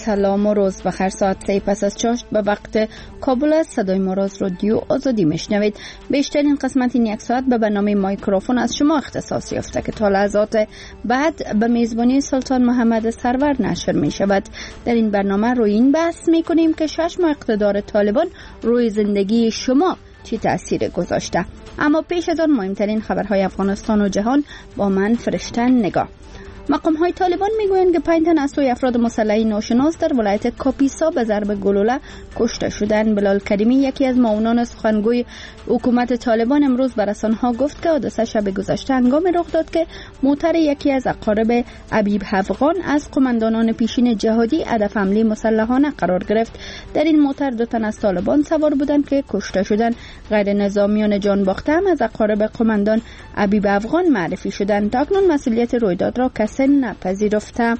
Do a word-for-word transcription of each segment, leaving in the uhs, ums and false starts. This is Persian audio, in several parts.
سلام و روز بخیر. ساعت سه پس از چاشت به وقت کابل است. صدای ما را از رادیو آزادی میشنوید. بیشترین قسمت این یک ساعت به برنامه مایکروفون از شما اختصاص یافته که تا لحظات بعد به میزبانی سلطان محمد سرور نشر می شود. در این برنامه روی این بحث می کنیم که شش ماه اقتدار طالبان روی زندگی شما چی تأثیر گذاشته. اما پیش از آن مهمترین خبرهای افغانستان و جهان با من فرشته نگاه. مقام های طالبان میگویند که پنج تن از سوی افراد مسلح ناشناس در ولایت کاپیسا به ضرب گلوله کشته شدند. بلال کریمی یکی از معاونان سخنگوی حکومت طالبان امروز به رسانه‌ها گفت که حادثه شب گذشته هنگامی رخ داد که موتر یکی از اقارب ابیب افغان از قماندانان پیشین جهادی هدف حمله مسلحانه قرار گرفت. در این موتر دو تن از طالبان سوار بودند که کشته شدند. غیر نظامیان جان باخته هم از اقارب قماندان ابیب افغان معرفی شدند. تاکنون مسئولیت رویداد را کسی نپذیرفته.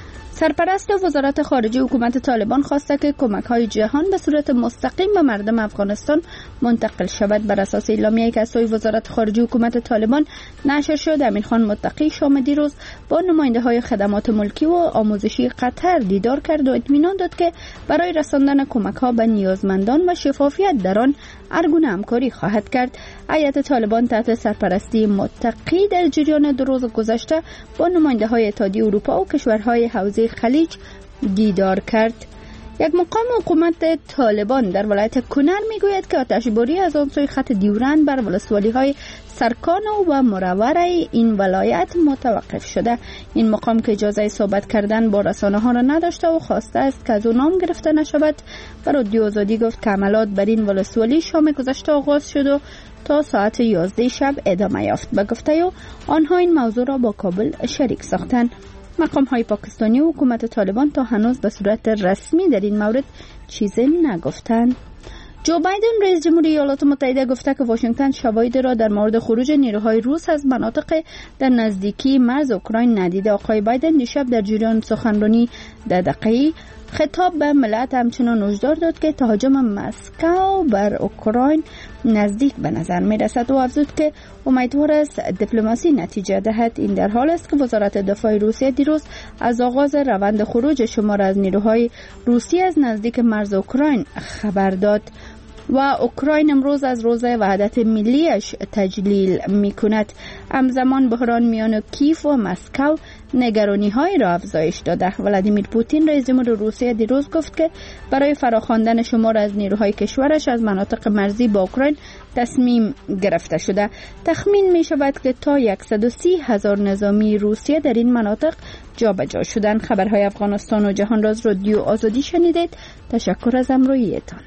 سرپرست وزارت خارجه حکومت طالبان خواسته که کمک‌های جهان به صورت مستقیم به مردم افغانستان منتقل شود. بر اساس اعلامیه‌ای که از سوی وزارت خارجه حکومت طالبان نشر شد، امیرخان متقی شام دیروز با نماینده‌های خدمات ملکی و آموزشی قطر دیدار کرد و اطمینان داد که برای رساندن کمک‌ها به نیازمندان و شفافیت در آن هرگونه همکاری خواهد کرد. هیئت طالبان تحت سرپرستی متقی در جریان دو روز گذشته با نماینده‌های اتحادیه اروپا و کشورهای حوزه خلیج دیدار کرد. یک مقام حکومت طالبان در ولایت کنر میگوید که آتشباری از آن سوی خط دیورند بر ولسوالی‌های سرکانو و مرور این ولایت متوقف شده. این مقام که اجازه صحبت کردن با رسانه‌ها را نداشته و خواسته است که از او نام گرفته نشود، بر رادیو آزادی گفت که عملیات بر این ولسوالی شام گذشته آغاز شد و تا ساعت یازده شب ادامه یافت. به گفته او آنها این موضوع را با کابل شریک ساختند. مقام های پاکستانی و حکومت طالبان تا هنوز به صورت رسمی در این مورد چیزی نگفتند. جو بایدن رئیس جمهوری ایالات متحده گفته که واشنگتن شواهد را در مورد خروج نیروهای روس از مناطق در نزدیکی مرز اوکراین ندیده. آقای بایدن دیشب در جریان سخنرانی ده دقیقه‌ای خطاب به ملت همچنان هشدار داد که تهاجم مسکو بر اوکراین نزدیک به نظر می رسد و افزود که امیدوار است دیپلماسی نتیجه دهد. این در حال است که وزارت دفاع روسیه دیروز از آغاز روند خروج شمار از نیروهای روسی از نزدیک مرز اوکراین خبر داد و اوکراین امروز از روز وحدت ملیش تجلیل می کند. همزمان بحران میان کیف و مسکو نگرانی های را افزایش داده. ولادیمیر پوتین رئیس جمهور روسیه دیروز گفت که برای فراخواندن شمار از نیروهای کشورش از مناطق مرزی با اوکراین تصمیم گرفته شده. تخمین می شود که تا صد و سی هزار نظامی روسیه در این مناطق جابجا شدند. خبرهای افغانستان و جهان را از رادیو آزادی شنیدید. تشکر از همراهیتان.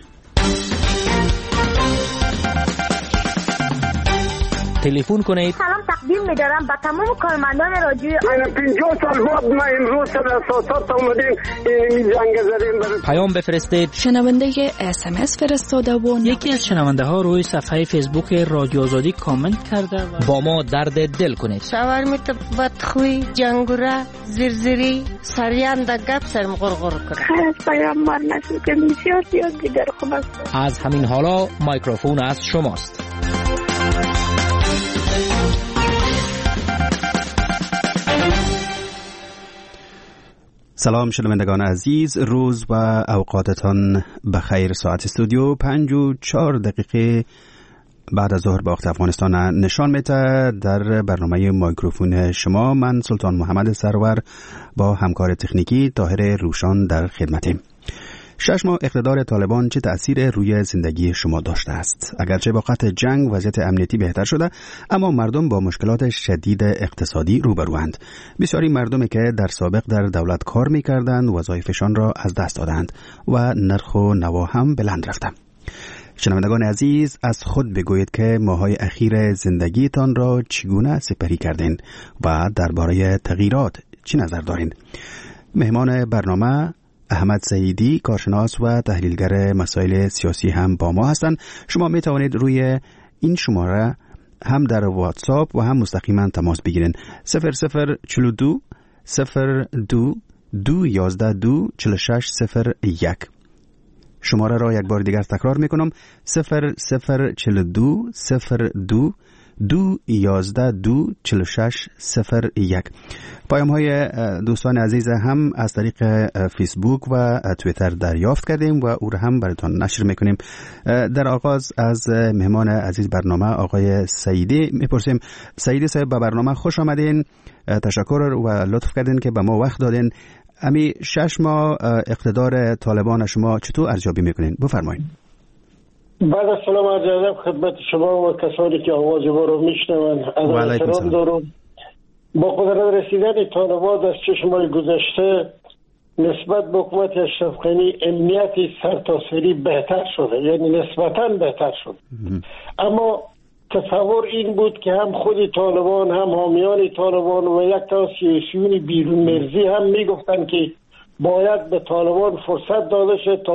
تلفن کنید. سلام تقدیم می‌دارم به تمام کارمندان رادیو. من پنجاه سال بعد ما امروز سر اساسات اومدیم این جنگ زدیم. پیام بفرستید. شنونده اس ام اس فرستاده و یکی از شنونده ها روی صفحه فیسبوک رادیو آزادی کامنت کرده و با ما درد دل کنید. شاورمیت بدخوی جنگوره زرزری سریان د گپ سرم غرغر کنه. خلاص پیام مار نشد که بسیار زیاد بیدار خوب است. از همین حالا میکروفون از شماست. سلام شنوندگان عزیز، روز و اوقاتتان بخیر. ساعت استودیو پنج و چهار دقیقه بعد از ظهر به وقت افغانستان نشان میده. در برنامه میکروفون شما من سلطان محمد سرور با همکار تکنیکی طاهر روشان در خدمتیم. شش ماه اقتدار طالبان چه تأثیر روی زندگی شما داشته است؟ اگرچه با قطع جنگ وضعیت امنیتی بهتر شده، اما مردم با مشکلات شدید اقتصادی روبروند. بسیاری مردمی که در سابق در دولت کار می‌کردند وظایفشان را از دست دادند و نرخ و نوا هم بلند رفته. شنوندگان عزیز، از خود بگویید که ماهای اخیر زندگیتان را چگونه سپری کردین و درباره تغییرات چی نظر دارین؟ مهمان برنامه احمد سعیدی، کارشناس و تحلیلگر مسائل سیاسی هم با ما هستند. شما می توانید روی این شماره هم در واتساپ و هم مستقیما تماس بگیرین. صفر صفر چهل و دو صفر دو دو یازده دو چهل و شش صفر یک. شماره را یک بار دیگر تکرار می کنم. صفر صفر چهل و دو صفر دو دو یازده دو چل و شش صفر یک. پیام های دوستان عزیز هم از طریق فیسبوک و تویتر دریافت کردیم و او را هم براتون نشر میکنیم. در آغاز از مهمان عزیز برنامه آقای سعیدی میپرسیم. سعیدی صاحب به برنامه خوش آمدین. تشکر و لطف کردین که به ما وقت دادین. امی شش ماه اقتدار طالبان شما چطور ارزیابی میکنین؟ بفرمایید. بعد از سلام عرض ادب خدمت شما و کسانی که آواز ما رو میشنوند. از سلام دارم. با قدرت رسیدن طالبان از شش ماه گذشته نسبت به حکومت اشرف غنی امنیت سرتاسری بهتر شده، یعنی نسبتاً بهتر شده. اما تصور این بود که هم خود طالبان هم حامیان طالبان و یک تا سیاسیون بیرون مرزی هم میگفتن که باید به طالبان فرصت داده شد تا